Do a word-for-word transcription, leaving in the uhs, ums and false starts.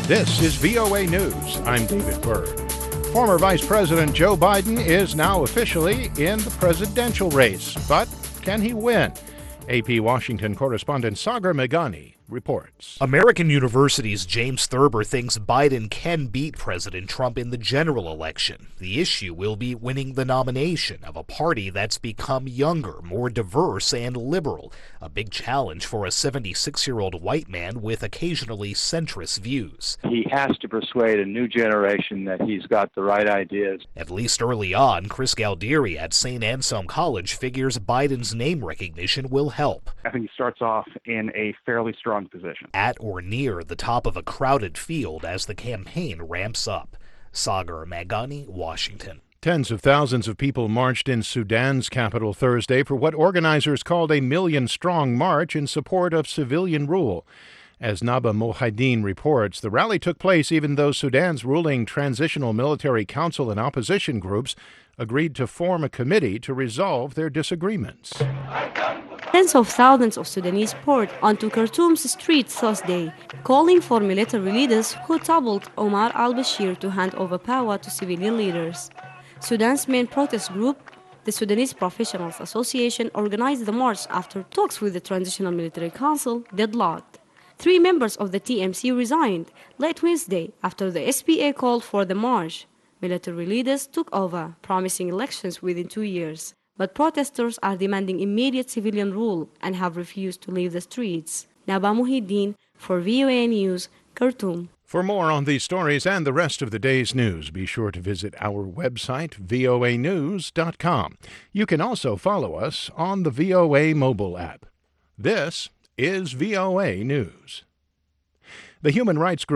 This is V O A News. I'm David Byrd. Former Vice President Joe Biden is now officially in the presidential race, but can he win? A P Washington correspondent Sagar Meghani reports. American University's James Thurber thinks Biden can beat President Trump in the general election. The issue will be winning the nomination of a party that's become younger, more diverse, and liberal, a big challenge for a seventy-six-year-old white man with occasionally centrist views. He has to persuade a new generation that he's got the right ideas. At least early on, Chris Galdieri at Saint Anselm College figures Biden's name recognition will help. I think he starts off in a fairly strong position. At or near the top of a crowded field as the campaign ramps up. Sagar Meghani, Washington. Tens of thousands of people marched in Sudan's capital Thursday for what organizers called a million-strong march in support of civilian rule. As Naba Mohideen reports, the rally took place even though Sudan's ruling Transitional Military Council and opposition groups agreed to form a committee to resolve their disagreements. Tens of thousands of Sudanese poured onto Khartoum's streets Thursday, calling for military leaders who toppled Omar al-Bashir to hand over power to civilian leaders. Sudan's main protest group, the Sudanese Professionals Association, organized the march after talks with the Transitional Military Council deadlocked. Three members of the T M C resigned late Wednesday after the S P A called for the march. Military leaders took over, promising elections within two years. But protesters are demanding immediate civilian rule and have refused to leave the streets. Naba Mohideen for V O A News, Khartoum. For more on these stories and the rest of the day's news, be sure to visit our website, V O A news dot com. You can also follow us on the V O A mobile app. This is V O A News. The human rights group